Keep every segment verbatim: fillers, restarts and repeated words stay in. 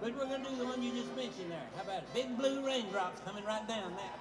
but we're going to do the one you just mentioned there. How about it? Big blue raindrops coming right down there.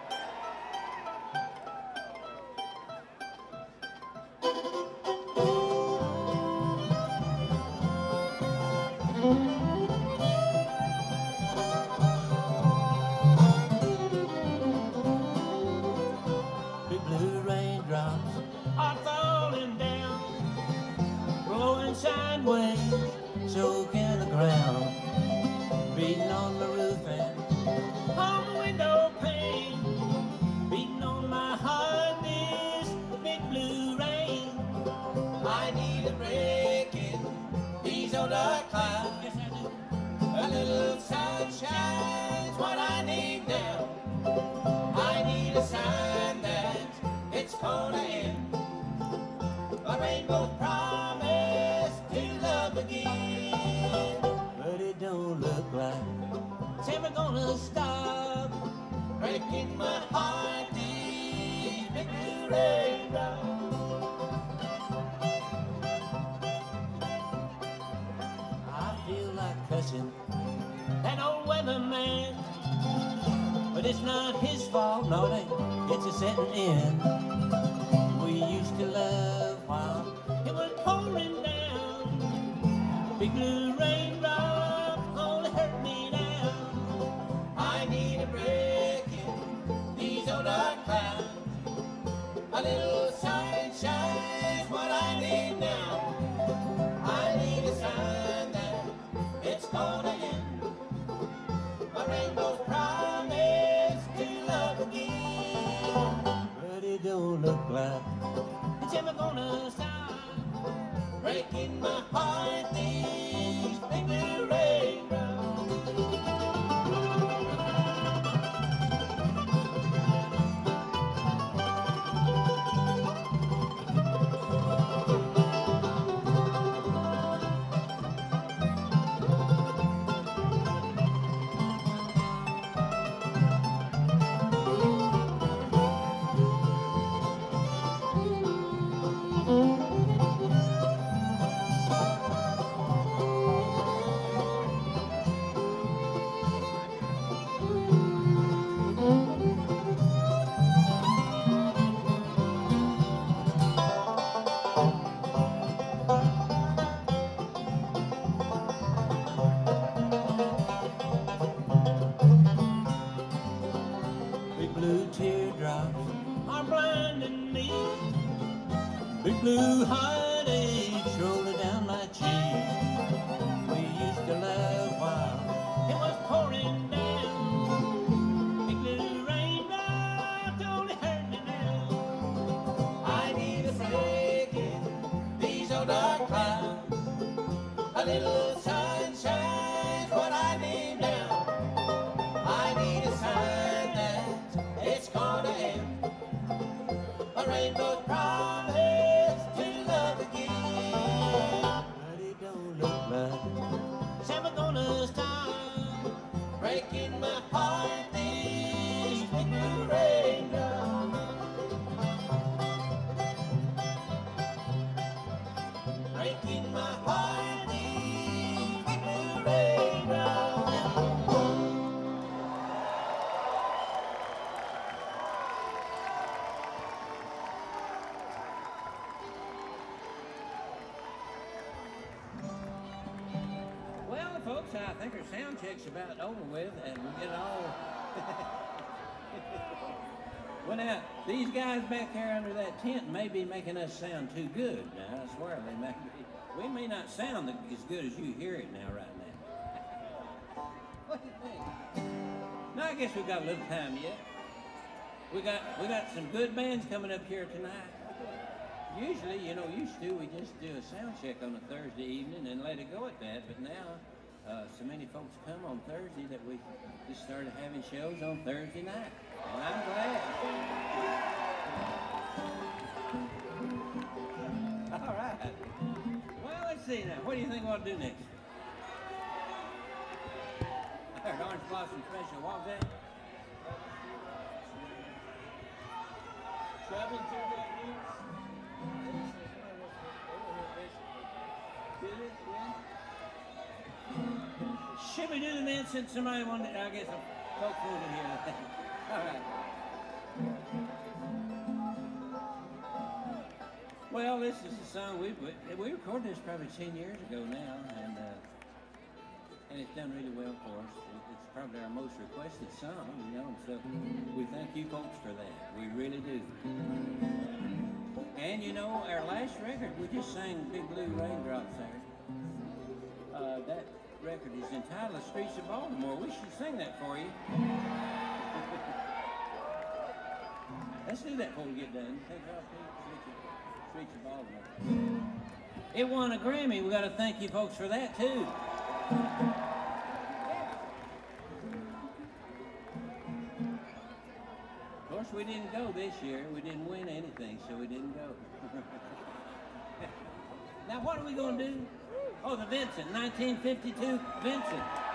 Big blue raindrops are falling down, rolling sideways, soaking the ground, beating on the roof and on the window pane, beating on my heart. This big blue rain, I need a break in these old dark clouds. Yes, I do. A little sunshine's what I need now. I need a sign that it's gonna end. A rainbow's promise to love again, but it don't look like it's ever gonna stop breaking my heart. These big blue raindrops. I feel like cussing that old weatherman, but it's not his fault, no, they, it's a setting in. We used to love while it was pouring down. Big blue raindrops only hurt me now. I need a break in these old dark clouds. A little sunshine's what I need now. I need a sign that it's gonna end. A rainbow's promise to love again, but it don't look like it's ever gonna stop breaking my heart. These big blue raindrops. Big blue teardrops are blinding me. Big blue heartaches rolling down my cheek. We used to love while it was pouring down. Big blue raindrops only hurt me now. I need a break in these old dark clouds. A little sunshine's what I need now. I need a sign that it's gonna end. A rainbow's promise to love again, but it don't look like it's ever gonna stop breaking my heart. These big blue raindrops, breaking my heart. These big blue raindrops. Well, folks, I think our sound check's about over with, and we get all. Well, now, these guys back there under that tent may be making us sound too good. Now, I swear they may be. We may not sound as good as you hear it now, right now. What do you think? No, I guess we've got a little time yet. We got we got some good bands coming up here tonight. Usually, you know, used to, we just do a sound check on a Thursday evening and let it go at that, but now uh, so many folks come on Thursday that we just started having shows on Thursday night, and I'm glad. All right. Well, let's see now. What do you think we'll do next? I heard Orange Blossom Special. What was that? Traveling through the roots. should we do the Vincent? Somebody wanted, I guess, folks wanted to hear that. All right. Well, this is a song we we recorded this probably ten years ago now, and uh, and it's done really well for us. It's probably our most requested song, you know. So we thank you folks for that. We really do. And you know, our last record, we just sang Big Blue Raindrops there. Uh, that record is entitled Streets of Baltimore. We should sing that for you. Let's do that before we get done. Take it off, Pete. Streets of Baltimore. It won a Grammy. We got to thank you folks for that too. Of course, we didn't go this year. We didn't win anything, so we didn't go. Now, what are we going to do? Oh, the Vincent, nineteen fifty-two Vincent.